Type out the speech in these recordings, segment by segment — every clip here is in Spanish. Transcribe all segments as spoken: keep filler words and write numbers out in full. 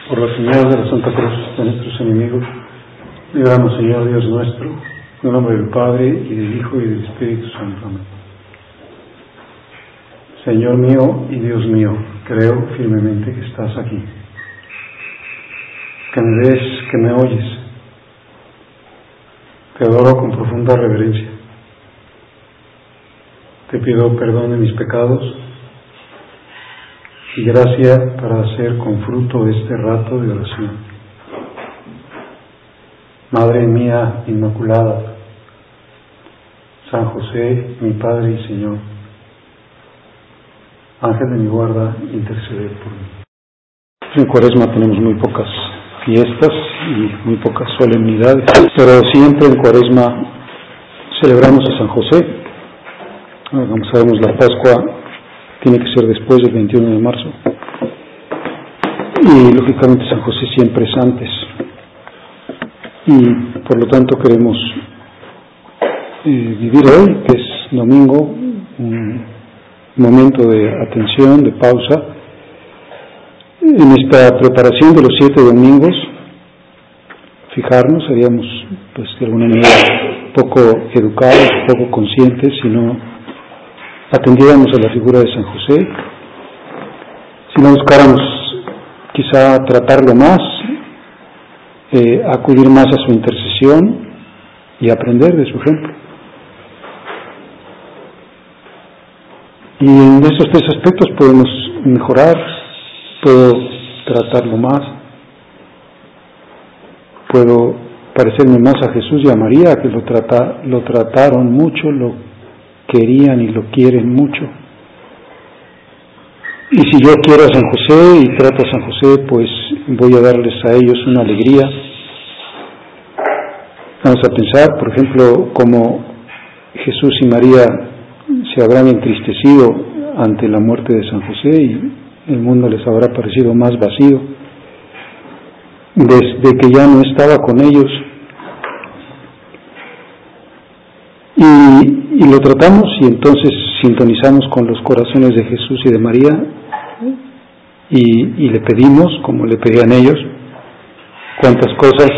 Por la señal de la Santa Cruz de nuestros enemigos, líbranos, Señor Dios nuestro, en el nombre del Padre, y del Hijo, y del Espíritu Santo. Amén. Señor mío y Dios mío, creo firmemente que estás aquí, que me ves, que me oyes. Te adoro con profunda reverencia. Te pido perdón de mis pecados y gracia para hacer con fruto este rato de oración. Madre mía Inmaculada, San José, mi Padre y Señor, Ángel de mi guarda, intercede por mí. En Cuaresma tenemos muy pocas fiestas y muy pocas solemnidades, pero siempre en Cuaresma celebramos a San José. Como sabemos, la Pascua tiene que ser después del veintiuno de marzo, y lógicamente San José siempre es antes, y por lo tanto queremos eh, vivir hoy, que es domingo, un momento de atención, de pausa, en esta preparación de los siete domingos. Fijarnos, seríamos pues de alguna manera poco educados, poco conscientes, si no atendiéramos a la figura de San José, si no buscáramos quizá tratarlo más, eh, acudir más a su intercesión y aprender de su ejemplo. Y en esos tres aspectos podemos mejorar. Puedo tratarlo más, puedo parecerme más a Jesús y a María, que lo, trata, lo trataron mucho, lo querían y lo quieren mucho. Y si yo quiero a San José y trato a San José, pues voy a darles a ellos una alegría. Vamos a pensar, por ejemplo, cómo Jesús y María se habrán entristecido ante la muerte de San José y el mundo les habrá parecido más vacío desde que ya no estaba con ellos. Y, y lo tratamos, y entonces sintonizamos con los corazones de Jesús y de María, y, y le pedimos, como le pedían ellos, cuántas cosas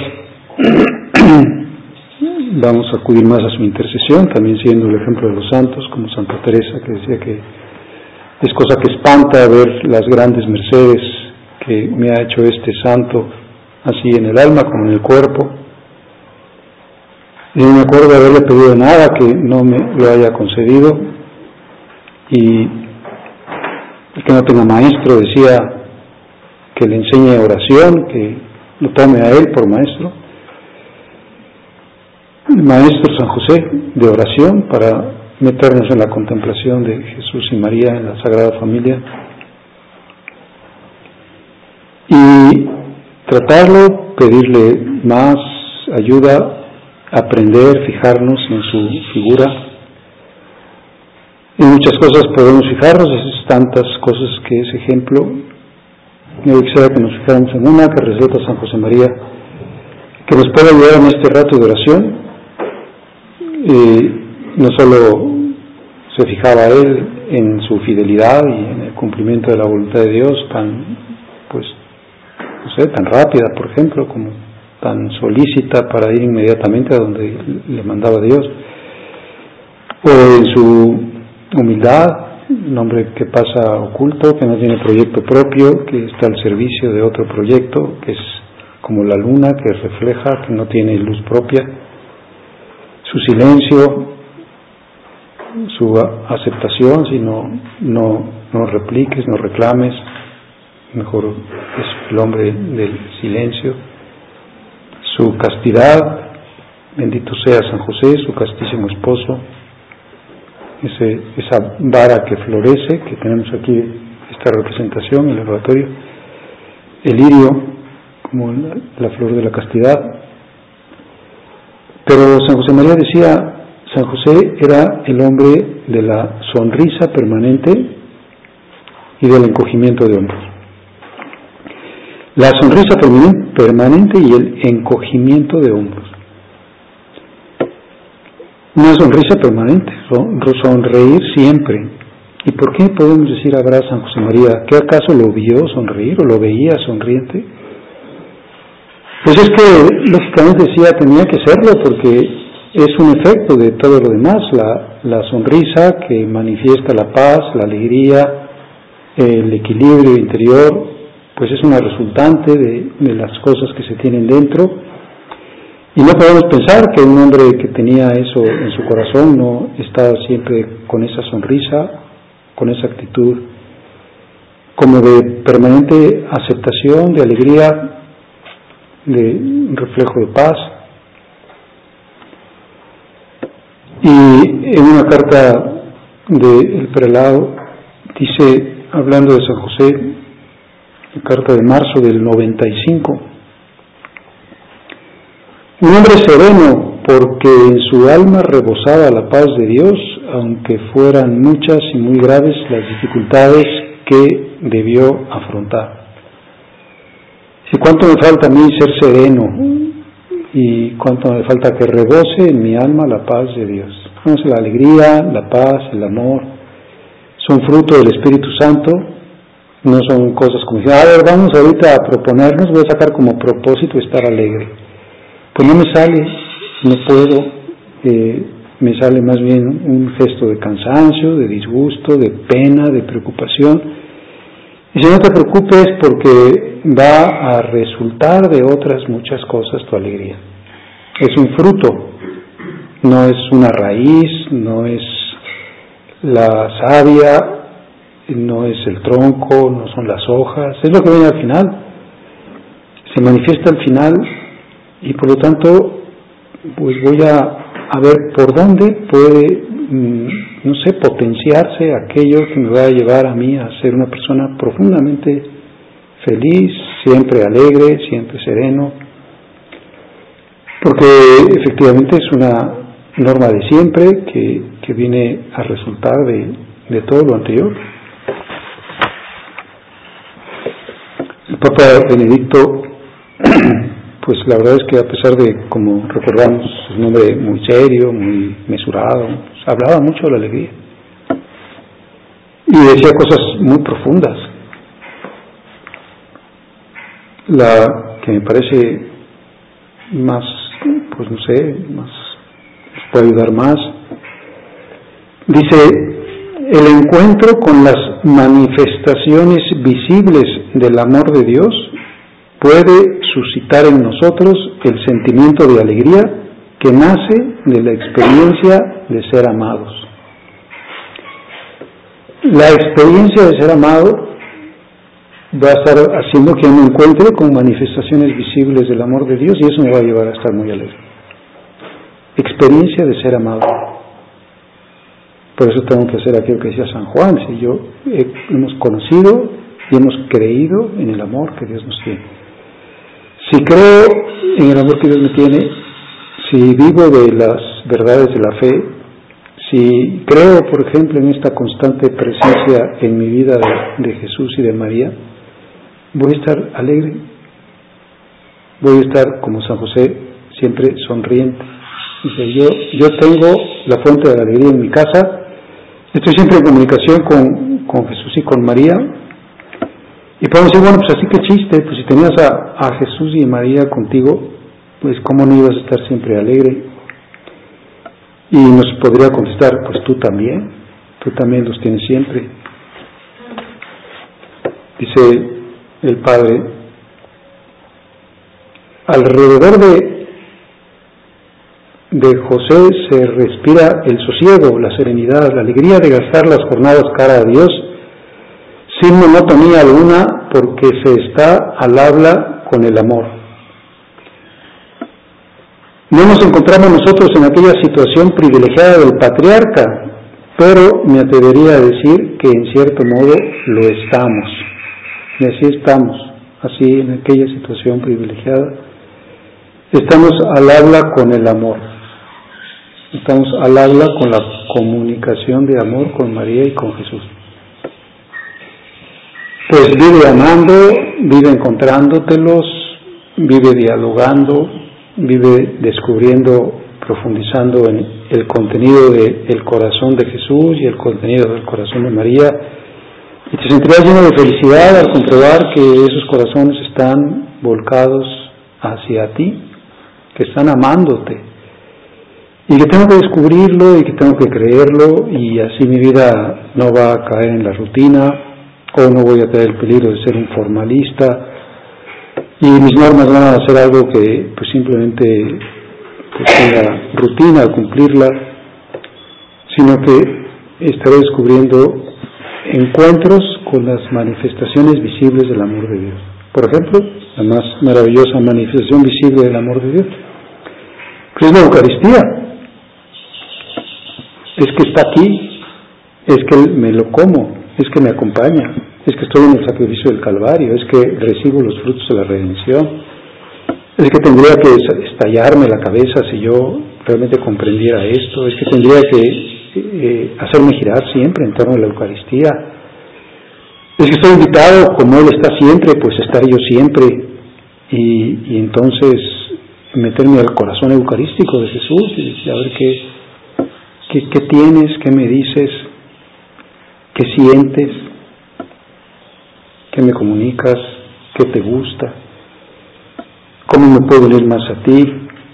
vamos a acudir más a su intercesión, también siendo el ejemplo de los santos, como Santa Teresa, que decía que es cosa que espanta ver las grandes mercedes que me ha hecho este santo, así en el alma como en el cuerpo. Y no me acuerdo de haberle pedido nada que no me lo haya concedido, y el que no tenga maestro, decía, que le enseñe oración, que lo tome a él por maestro. El maestro San José de oración, para meternos en la contemplación de Jesús y María en la Sagrada Familia, y tratarlo, pedirle más ayuda, aprender, fijarnos en su figura. En muchas cosas podemos fijarnos, es tantas cosas que es ejemplo. Yo quisiera que nos fijáramos en una que receta San José María, que nos puede ayudar en este rato de oración. Eh, no solo se fijaba él en su fidelidad y en el cumplimiento de la voluntad de Dios, tan, pues, no sé, tan rápida, por ejemplo, como tan solícita para ir inmediatamente a donde le mandaba Dios, o en su humildad, un hombre que pasa oculto, que no tiene proyecto propio, que está al servicio de otro proyecto, que es como la luna que refleja, que no tiene luz propia. Su silencio, su aceptación, si no, no, no repliques, no reclames, mejor es el hombre del silencio. Su castidad, bendito sea San José, su castísimo esposo, ese, esa vara que florece, que tenemos aquí esta representación, el oratorio, el lirio, como la, la flor de la castidad. Pero San José María decía, San José era el hombre de la sonrisa permanente y del encogimiento de hombros. La sonrisa permanente y el encogimiento de hombros. Una sonrisa permanente, sonreír siempre. ¿Y por qué podemos decir habrá San José María? ¿Qué acaso lo vio sonreír o lo veía sonriente? Pues es que, lógicamente decía, tenía que serlo porque es un efecto de todo lo demás, la, la sonrisa que manifiesta la paz, la alegría, el equilibrio interior, pues es una resultante de, de las cosas que se tienen dentro. Y no podemos pensar que un hombre que tenía eso en su corazón no estaba siempre con esa sonrisa, con esa actitud como de permanente aceptación, de alegría, de un reflejo de paz. Y en una carta del prelado dice, hablando de San José, la carta de marzo del noventa y cinco, un hombre sereno, porque en su alma rebosaba la paz de Dios, aunque fueran muchas y muy graves las dificultades que debió afrontar. ¿Y cuánto me falta a mí ser sereno? ¿Y cuánto me falta que rebose en mi alma la paz de Dios? Entonces, la alegría, la paz, el amor, son fruto del Espíritu Santo, no son cosas como decir, a ver, vamos ahorita a proponernos, voy a sacar como propósito estar alegre. Pues no me sale, no puedo, eh, me sale más bien un gesto de cansancio, de disgusto, de pena, de preocupación. Y si no te preocupes porque va a resultar de otras muchas cosas tu alegría. Es un fruto, no es una raíz, no es la savia, no es el tronco, no son las hojas, es lo que viene al final. Se manifiesta al final y por lo tanto pues voy a, a ver por dónde puede, no sé, potenciarse aquello que me va a llevar a mí a ser una persona profundamente feliz, siempre alegre, siempre sereno, porque efectivamente es una norma de siempre que, que viene a resultar de, de todo lo anterior. El Papa Benedicto, pues la verdad es que a pesar de, como recordamos, es un hombre muy serio, muy mesurado, pues hablaba mucho de la alegría y decía cosas muy profundas. La que me parece más, pues no sé, más puede ayudar más, dice: el encuentro con las manifestaciones visibles del amor de Dios puede suscitar en nosotros el sentimiento de alegría que nace de la experiencia de ser amados. La experiencia de ser amado va a estar haciendo que me encuentre con manifestaciones visibles del amor de Dios y eso me va a llevar a estar muy alegre. Experiencia de ser amado. Por eso tengo que hacer aquello que decía San Juan: si yo he, hemos conocido y hemos creído en el amor que Dios nos tiene. Si creo en el amor que Dios me tiene, si vivo de las verdades de la fe, si creo, por ejemplo, en esta constante presencia en mi vida de, de Jesús y de María, voy a estar alegre, voy a estar como San José, siempre sonriente. Dice, yo, yo tengo la fuente de la alegría en mi casa, estoy siempre en comunicación con, con Jesús y con María, y podemos decir, bueno, pues así que chiste, pues si tenías a, a Jesús y María contigo, pues cómo no ibas a estar siempre alegre. Y nos podría contestar, pues tú también, tú también los tienes siempre. Dice el Padre, alrededor de, de José se respira el sosiego, la serenidad, la alegría de gastar las jornadas cara a Dios, sin monotonía alguna, porque se está al habla con el amor. No nos encontramos nosotros en aquella situación privilegiada del patriarca, pero me atrevería a decir que en cierto modo lo estamos. Y así estamos, así en aquella situación privilegiada. Estamos al habla con el amor. Estamos al habla con la comunicación de amor con María y con Jesús. Pues vive amando, vive encontrándotelos, vive dialogando, vive descubriendo, profundizando en el contenido del corazón de Jesús y el contenido del corazón de María, y te sentirás lleno de felicidad al comprobar que esos corazones están volcados hacia ti, que están amándote, y que tengo que descubrirlo y que tengo que creerlo, y así mi vida no va a caer en la rutina, o no voy a tener el peligro de ser un formalista, y mis normas van a ser algo que pues simplemente pues, tenga rutina al cumplirla, sino que estaré descubriendo encuentros con las manifestaciones visibles del amor de Dios. Por ejemplo, la más maravillosa manifestación visible del amor de Dios es la Eucaristía. Es que está aquí, es que me lo como, es que me acompaña, es que estoy en el sacrificio del Calvario, es que recibo los frutos de la redención, es que tendría que estallarme la cabeza si yo realmente comprendiera esto, es que tendría que eh, hacerme girar siempre en torno a la Eucaristía, es que estoy invitado, como Él está siempre, pues estar yo siempre, y, y entonces meterme al corazón eucarístico de Jesús y decir, a ver qué, qué, qué tienes, qué me dices, qué sientes, qué me comunicas, qué te gusta, cómo me puedo unir más a ti.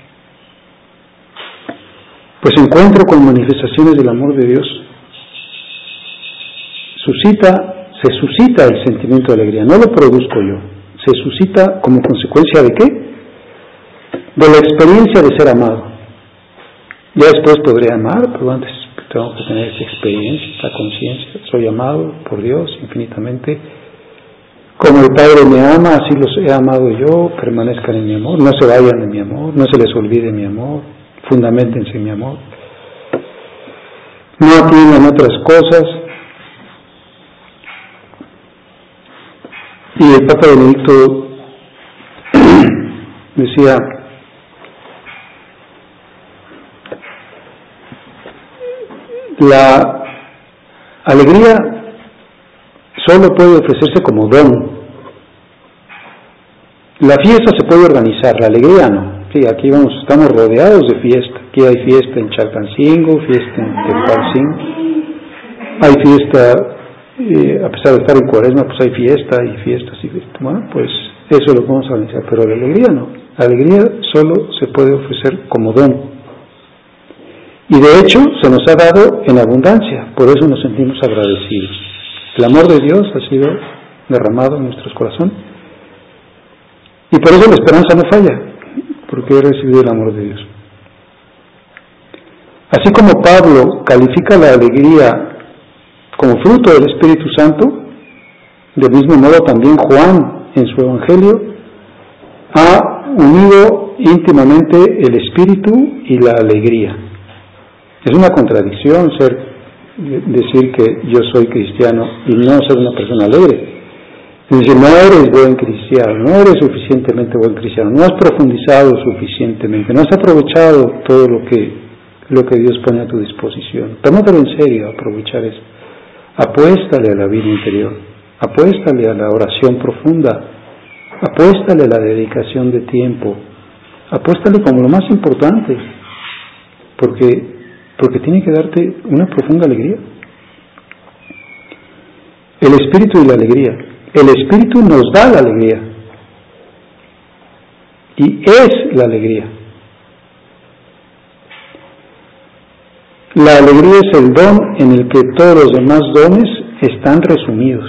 Pues encuentro con manifestaciones del amor de Dios, suscita se suscita el sentimiento de alegría, no lo produzco yo, se suscita como consecuencia de ¿qué? De la experiencia de ser amado. Ya después podré amar, pero antes tengo que tener esa experiencia, esa conciencia, soy amado por Dios infinitamente, como el Padre me ama, así los he amado yo, permanezcan en mi amor, no se vayan de mi amor, no se les olvide mi amor, fundamentense en mi amor, no atiendan otras cosas. Y el Papa Benedicto decía, la alegría solo puede ofrecerse como don. La fiesta se puede organizar, la alegría no. Sí, aquí vamos, estamos rodeados de fiesta. Aquí hay fiesta en Chalcancingo, fiesta en Tepalcingo, hay fiesta. Eh, a pesar de estar en Cuaresma, pues hay fiesta y fiestas y fiesta. Bueno, pues eso lo podemos organizar, pero la alegría no. La alegría solo se puede ofrecer como don. Y de hecho se nos ha dado en abundancia, por eso nos sentimos agradecidos. El amor de Dios ha sido derramado en nuestros corazones y por eso la esperanza no falla, porque he recibido el amor de Dios. Así como Pablo califica la alegría como fruto del Espíritu Santo, del mismo modo también Juan en su Evangelio ha unido íntimamente el Espíritu y la alegría. Es una contradicción ser, decir que yo soy cristiano y no ser una persona alegre. Es decir, no eres buen cristiano, no eres suficientemente buen cristiano, no has profundizado suficientemente, no has aprovechado todo lo que, lo que Dios pone a tu disposición. Tómatelo en serio, aprovechar eso. Apuéstale a la vida interior, apuéstale a la oración profunda, apuéstale a la dedicación de tiempo, apuéstale como lo más importante, porque, porque tiene que darte una profunda alegría. El Espíritu y la alegría. El Espíritu nos da la alegría y es la alegría. La alegría es el don en el que todos los demás dones están resumidos.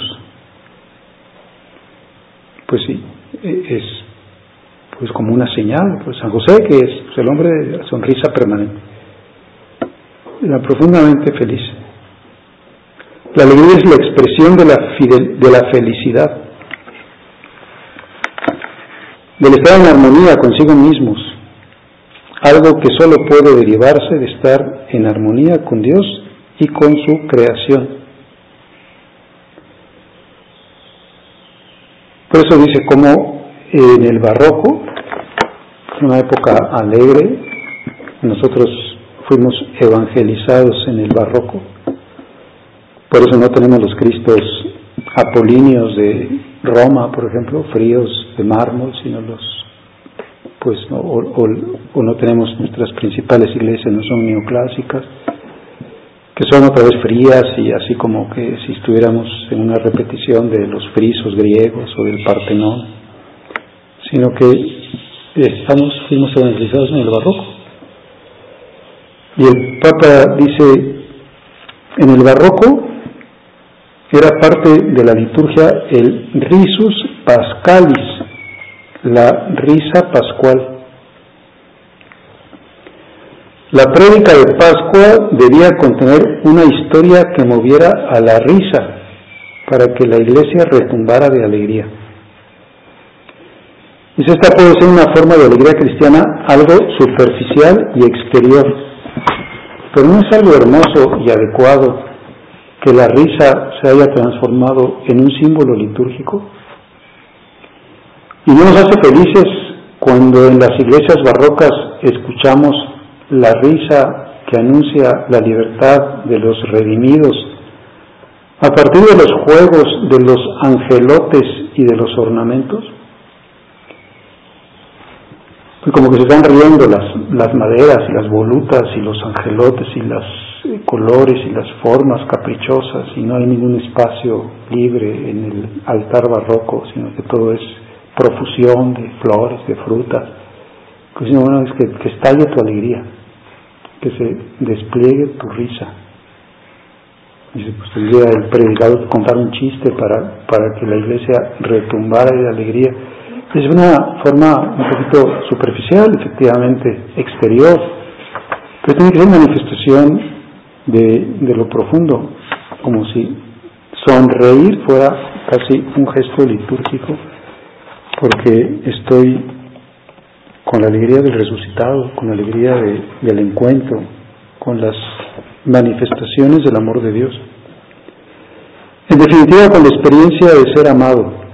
Pues sí, es pues como una señal. Pues San José, que es pues, el hombre de la sonrisa permanente, la profundamente feliz. La alegría es la expresión de la, fidel, de la felicidad, del estar en armonía consigo mismos, algo que solo puede derivarse de estar en armonía con Dios y con su creación. Por eso dice como en el barroco, una época alegre, nosotros fuimos evangelizados en el barroco, por eso no tenemos los Cristos apolíneos de Roma, por ejemplo, fríos de mármol, sino los pues no, o, o, o no tenemos nuestras principales iglesias, no son neoclásicas, que son otra vez frías y así como que si estuviéramos en una repetición de los frisos griegos o del Partenón, sino que estamos, fuimos evangelizados en el barroco. Y el Papa dice, en el barroco era parte de la liturgia el risus pascalis, la risa pascual. La prédica de Pascua debía contener una historia que moviera a la risa para que la iglesia retumbara de alegría. Y esta puede ser una forma de alegría cristiana algo superficial y exterior, pero no es algo hermoso y adecuado que la risa se haya transformado en un símbolo litúrgico. Y no nos hace felices cuando en las iglesias barrocas escuchamos la risa que anuncia la libertad de los redimidos a partir de los juegos de los angelotes y de los ornamentos. Y como que se están riendo las, las maderas y las volutas y los angelotes y los colores y las formas caprichosas, y no hay ningún espacio libre en el altar barroco, sino que todo es profusión de flores, de frutas. Pues bueno, es que, que estalle tu alegría, que se despliegue tu risa. Dice, pues tendría el predicador contar un chiste para, para que la iglesia retumbara de alegría. Es una forma un poquito superficial, efectivamente, exterior, pero tiene que ser una manifestación de, de lo profundo, como si sonreír fuera casi un gesto litúrgico, porque estoy con la alegría del resucitado, con la alegría de, del encuentro, con las manifestaciones del amor de Dios. En definitiva, con la experiencia de ser amado.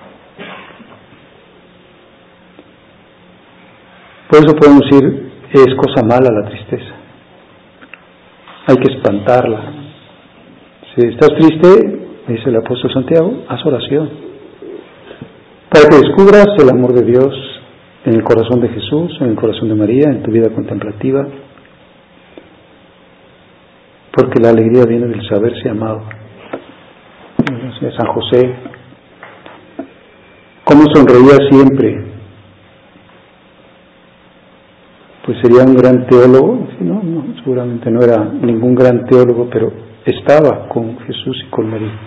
Por eso podemos decir, es cosa mala la tristeza. Hay que espantarla. Si estás triste, dice el apóstol Santiago, haz oración, para que descubras el amor de Dios en el corazón de Jesús, en el corazón de María, en tu vida contemplativa, porque la alegría viene del saberse amado. San José, ¿cómo sonreía siempre? Pues sería un gran teólogo. No, no, seguramente no era ningún gran teólogo, pero estaba con Jesús y con María.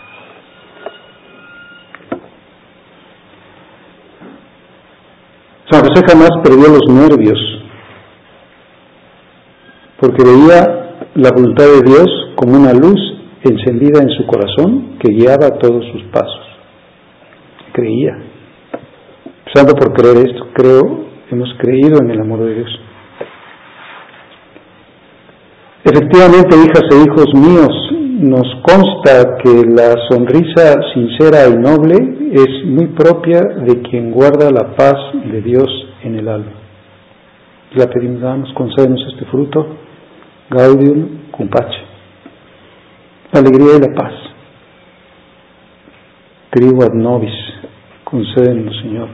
San José jamás perdió los nervios, porque veía la voluntad de Dios como una luz encendida en su corazón que guiaba todos sus pasos. Creía. Empezando por creer esto, creo, hemos creído en el amor de Dios. Efectivamente, hijas e hijos míos, nos consta que la sonrisa sincera y noble es muy propia de quien guarda la paz de Dios en el alma. La pedimos, danos, concédenos este fruto, Gaudium cum pace, la alegría y la paz. Trigo ad nobis, concédenos, Señor,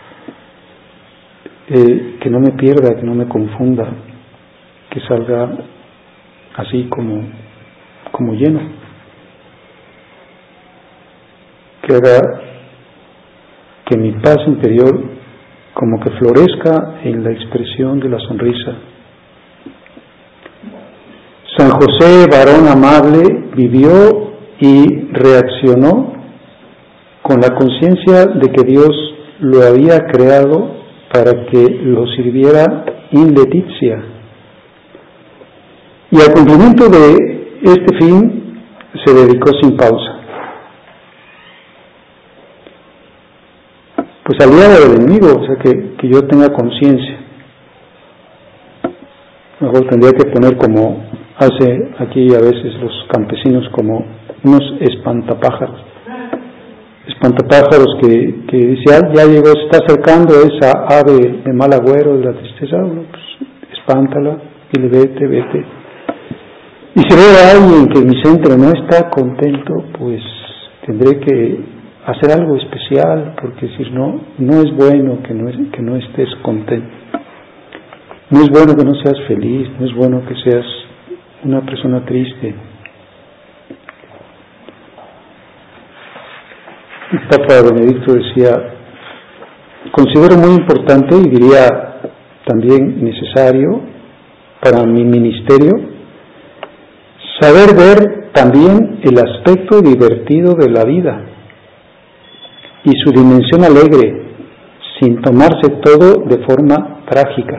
eh, que no me pierda, que no me confunda, que salga así como, como lleno, que haga que mi paz interior como que florezca en la expresión de la sonrisa. San José, varón amable, vivió y reaccionó con la conciencia de que Dios lo había creado para que lo sirviera in letizia. Y al cumplimiento de este fin se dedicó sin pausa. Pues aliado del enemigo, o sea, que, que yo tenga conciencia. Mejor tendría que poner como hace aquí a veces los campesinos, como unos espantapájaros. Espantapájaros que, que dice, ah, ya llegó, se está acercando esa ave de mal agüero de la tristeza, bueno, pues espántala, dile vete, vete. Y si veo a alguien que mi centro no está contento, pues tendré que hacer algo especial, porque si no, no es bueno que no, que no estés contento. No es bueno que no seas feliz, no es bueno que seas una persona triste. El Papa Benedicto decía, considero muy importante y diría también necesario para mi ministerio saber ver también el aspecto divertido de la vida y su dimensión alegre, sin tomarse todo de forma trágica.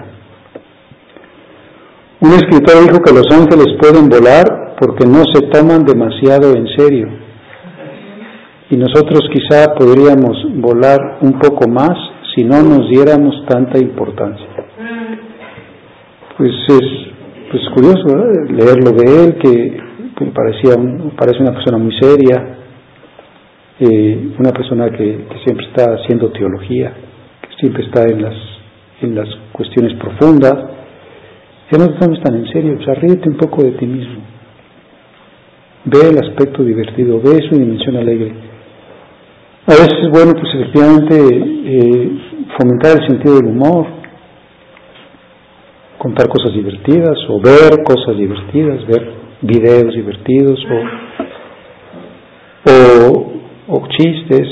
Un escritor dijo que los ángeles pueden volar porque no se toman demasiado en serio. Y nosotros quizá podríamos volar un poco más si no nos diéramos tanta importancia. Pues es pues curioso, ¿verdad? Leerlo de él, que, que parecía un, parece una persona muy seria, eh, una persona que, que siempre está haciendo teología, que siempre está en las, en las cuestiones profundas. Ya no te tomes tan en serio, o sea, ríete un poco de ti mismo. Ve el aspecto divertido, ve su dimensión alegre. A veces es bueno, pues efectivamente, eh, fomentar el sentido del humor, contar cosas divertidas, o ver cosas divertidas, ver videos divertidos, o, o, o chistes.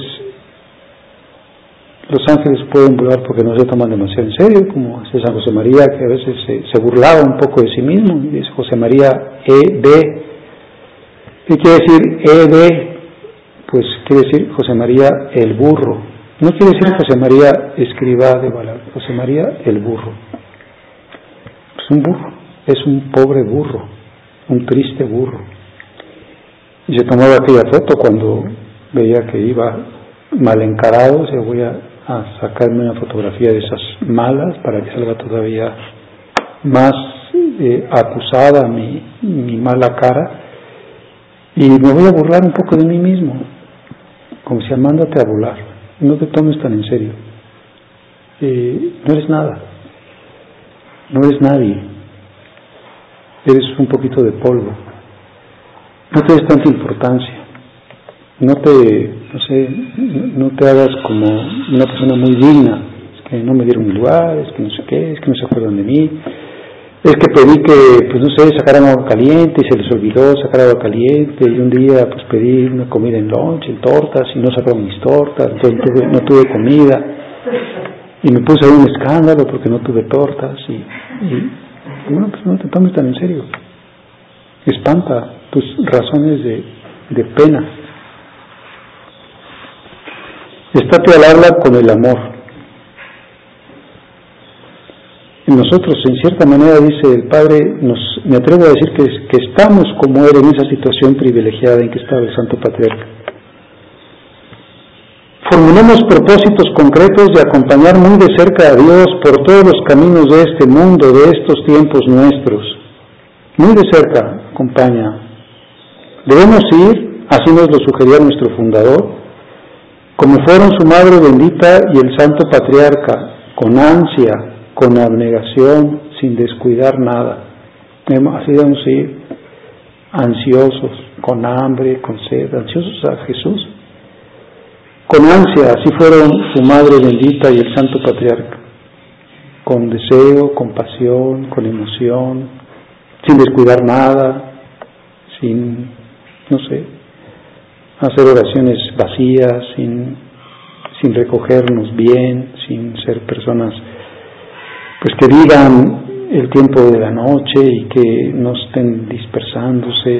Los ángeles pueden volar porque no se toman demasiado en serio, como hace San José María, que a veces se, se burlaba un poco de sí mismo. Dice José María E D. ¿Qué quiere decir E D? Pues quiere decir José María el burro. No quiere decir José María escriba de Balaguer, José María el burro. Es un burro, es un pobre burro, un triste burro. Y se tomaba aquella foto cuando veía que iba mal encarado, o sea, voy a, a sacarme una fotografía de esas malas para que salga todavía más eh, acusada mi, mi mala cara, y me voy a burlar un poco de mí mismo, como si mándate a volar, no te tomes tan en serio, eh, no eres nada, no eres nadie, eres un poquito de polvo, no te des tanta importancia, no te, no sé, no te hagas como una persona muy digna, es que no me dieron mi lugar, es que no sé qué, es que no se acuerdan de mí, es que pedí que, pues no sé, sacaran agua caliente y se les olvidó sacar agua caliente, y un día pues pedí una comida en lunch, en tortas, y no sacaron mis tortas, entonces tuve, no tuve comida, y me puse ahí un escándalo porque no tuve tortas, y, y bueno, pues no te tomes tan en serio, espanta tus razones de, de pena. Estate al habla con el amor. Nosotros, en cierta manera, dice el Padre, nos, me atrevo a decir que, que estamos como Él en esa situación privilegiada en que estaba el Santo Patriarca. Formulemos propósitos concretos de acompañar muy de cerca a Dios por todos los caminos de este mundo, de estos tiempos nuestros. Muy de cerca, acompaña. Debemos ir, así nos lo sugería nuestro fundador, como fueron su Madre bendita y el Santo Patriarca, con ansia, con abnegación, sin descuidar nada. Así debemos ir, ansiosos, con hambre, con sed, ansiosos a Jesús. Con ansia, así fueron su Madre bendita y el Santo Patriarca, con deseo, con pasión, con emoción, sin descuidar nada, sin, no sé, hacer oraciones vacías, sin, sin recogernos bien, sin ser personas pues que vivan el tiempo de la noche y que no estén dispersándose.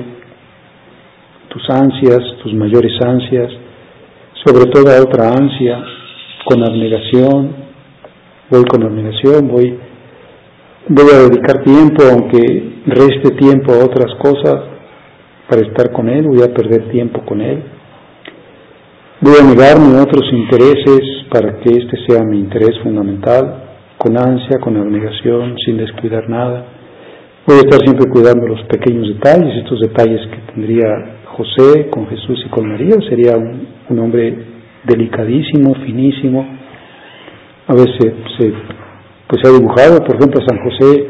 Tus ansias, tus mayores ansias, sobre toda otra ansia, con abnegación, voy con abnegación, voy, voy a dedicar tiempo, aunque reste tiempo a otras cosas, para estar con Él, voy a perder tiempo con Él. Voy a negarme a otros intereses para que este sea mi interés fundamental, con ansia, con abnegación, sin descuidar nada. Voy a estar siempre cuidando los pequeños detalles, estos detalles que tendría José con Jesús y con María. Sería un, un hombre delicadísimo, finísimo. A veces se, pues se ha dibujado, por ejemplo, a San José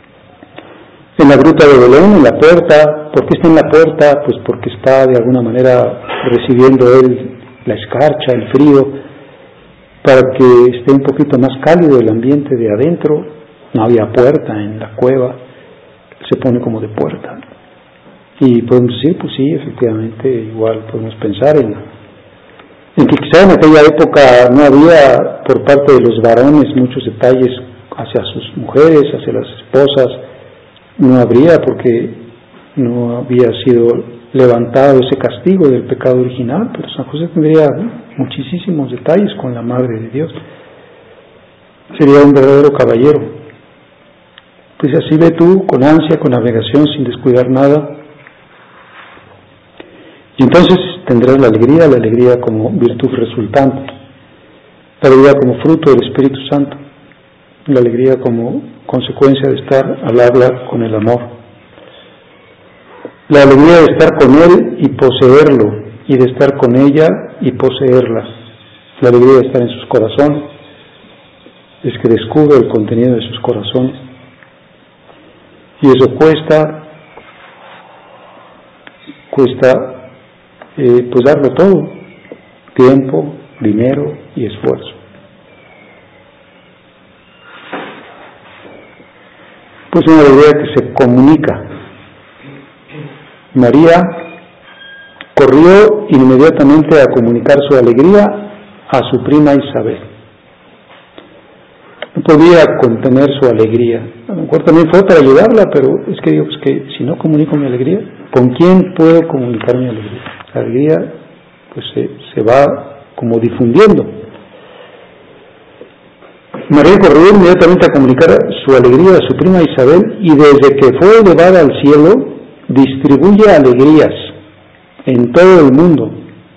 en la gruta de Belén, en la puerta. ¿Por qué está en la puerta? Pues porque está de alguna manera recibiendo él la escarcha, el frío, para que esté un poquito más cálido el ambiente de adentro. No había puerta en la cueva, se pone como de puerta. Y podemos decir, pues sí, efectivamente, igual podemos pensar en, en que quizá en aquella época no había por parte de los varones muchos detalles hacia sus mujeres, hacia las esposas, no habría porque no había sido levantado ese castigo del pecado original, pero San José tendría muchísimos detalles con la Madre de Dios. Sería un verdadero caballero. Pues así ve tú, con ansia, con abnegación, sin descuidar nada. Y entonces tendrás la alegría, la alegría como virtud resultante, la alegría como fruto del Espíritu Santo, la alegría como consecuencia de estar al habla con el amor, la alegría de estar con Él y poseerlo, y de estar con ella y poseerla, la alegría de estar en sus corazones, es que descubre el contenido de sus corazones, y eso cuesta, cuesta eh, pues darlo todo, tiempo, dinero y esfuerzo. Pues una alegría que se comunica. María corrió inmediatamente a comunicar su alegría a su prima Isabel. No podía contener su alegría. A lo mejor también fue para ayudarla, pero es que digo, pues que si no comunico mi alegría, ¿con quién puedo comunicar mi alegría? La alegría pues se, se va como difundiendo. María corrió inmediatamente a comunicar su alegría a su prima Isabel y desde que fue elevada al cielo distribuye alegrías en todo el mundo.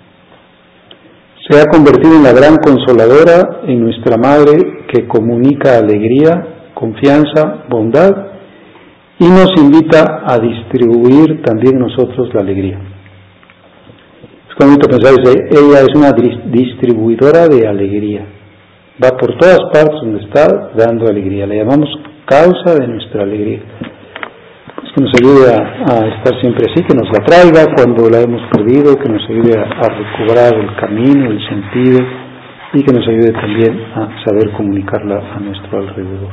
Se ha convertido en la gran consoladora, en nuestra Madre que comunica alegría, confianza, bondad y nos invita a distribuir también nosotros la alegría. Es bonito pensar que ella es una distribuidora de alegría. Va por todas partes donde está dando alegría. Le llamamos causa de nuestra alegría. Pues que nos ayude a, a estar siempre así, que nos la traiga cuando la hemos perdido, que nos ayude a, a recobrar el camino, el sentido y que nos ayude también a saber comunicarla a nuestro alrededor.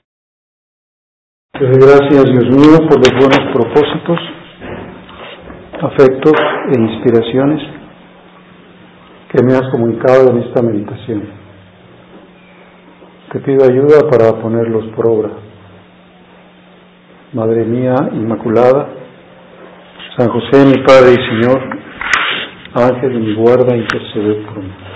Te doy gracias, Dios mío, por los buenos propósitos, afectos e inspiraciones que me has comunicado en esta meditación. Te pido ayuda para ponerlos por obra. Madre mía Inmaculada, San José, mi Padre y Señor, Ángel de mi guarda, intercede por mí.